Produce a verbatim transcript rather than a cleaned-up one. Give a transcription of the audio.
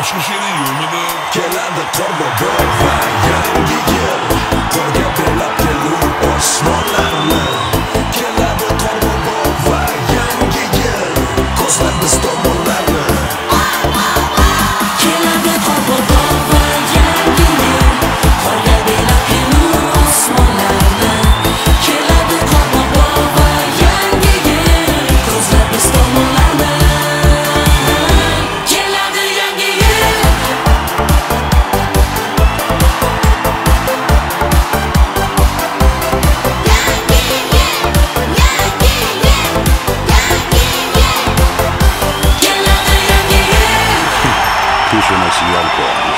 boshqa she'ring yo'qmidi? Keladi Qorbobo va yangi yil, Qorga belab kelur osmonlarni. Keladi Qorbobo va yangi yil, ko'zlar biz tomonlarni. Keladi Qorbobo va yangi yil, Qorga belab kelur osmonlarni. Keladi Qorbobo va yangi yil, ko'zlar biz tomonlarni. Keladi yangi yil. Пишем на сиянку.